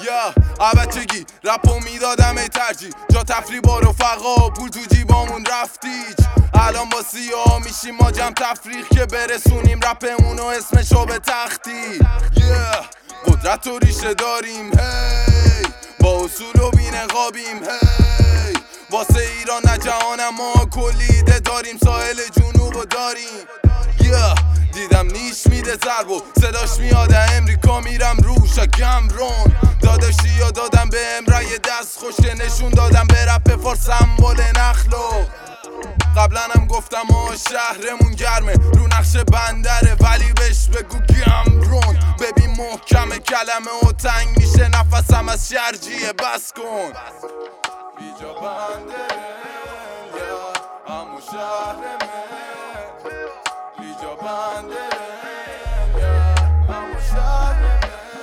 یا بچگی رپو میدادم ای ترجیح، جا تفریح با رفقا پول تو جیبامون رفتیج. الان با سیاه میشیم ما جمع تفریح که برسونیم رپمونو اسمشو به تختی. قدرت و ریشه داریم هی، با اصول و بینقابیم هی، واسه ایران نه جهانم ما کلی ایده داریم، ساحل جنوبو داریم. دیدم نیش میده ضرب و صداش میاد امریکا میرم روش گمرون. داداشی یا دادم به امرای دست خوش که نشون دادم به رپ فارس سمبل نخلو. قبلا هم گفتم ما شهرمون گرمه رو نقش بندره ولی بهش بگو گمرون. ببین محکم کلمه و تنگ میشه نفسم از شرجیه بس کن. بیجا بندره یا همون شهرمه، بیجا بندره یا همون شهرمه،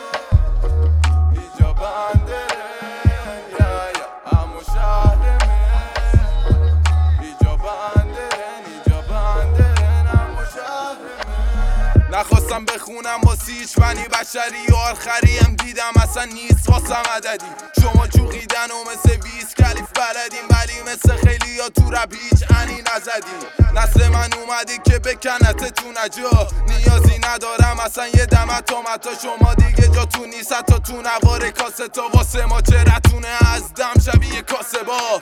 بیجا بندره یا همون شهرمه، بیجا بندره نیجا بندره همون شهرمه. نخواستم بخونم واسه هیچ بنی بشری و آخریم دیدم اصلا نیست واسم عددی. شما جوقیدن و مثل ویز کلیف بلدیم ولی مثل خیلی یا تو رپ هیچ انی نزدیم. نسل من اومده که بکنته تو نجا، نیازی ندارم اصلا یه دمت تا شما دیگه جاتون نیست حتی تو نوار کاسه تا واسه ما چرتونه از دم شبیه کاسه با.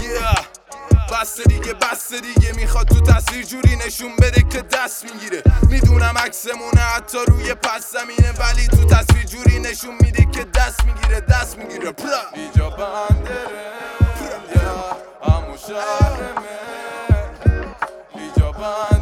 بسته دیگه میخواد تو تصویر جوری نشون بده که دست میگیره. میدونم عکسمونه حتی روی پس زمینه ولی تو تصویر جوری نشون میده که دست میگیره بیجا بندره یا همون شهرمه، بیجا بندره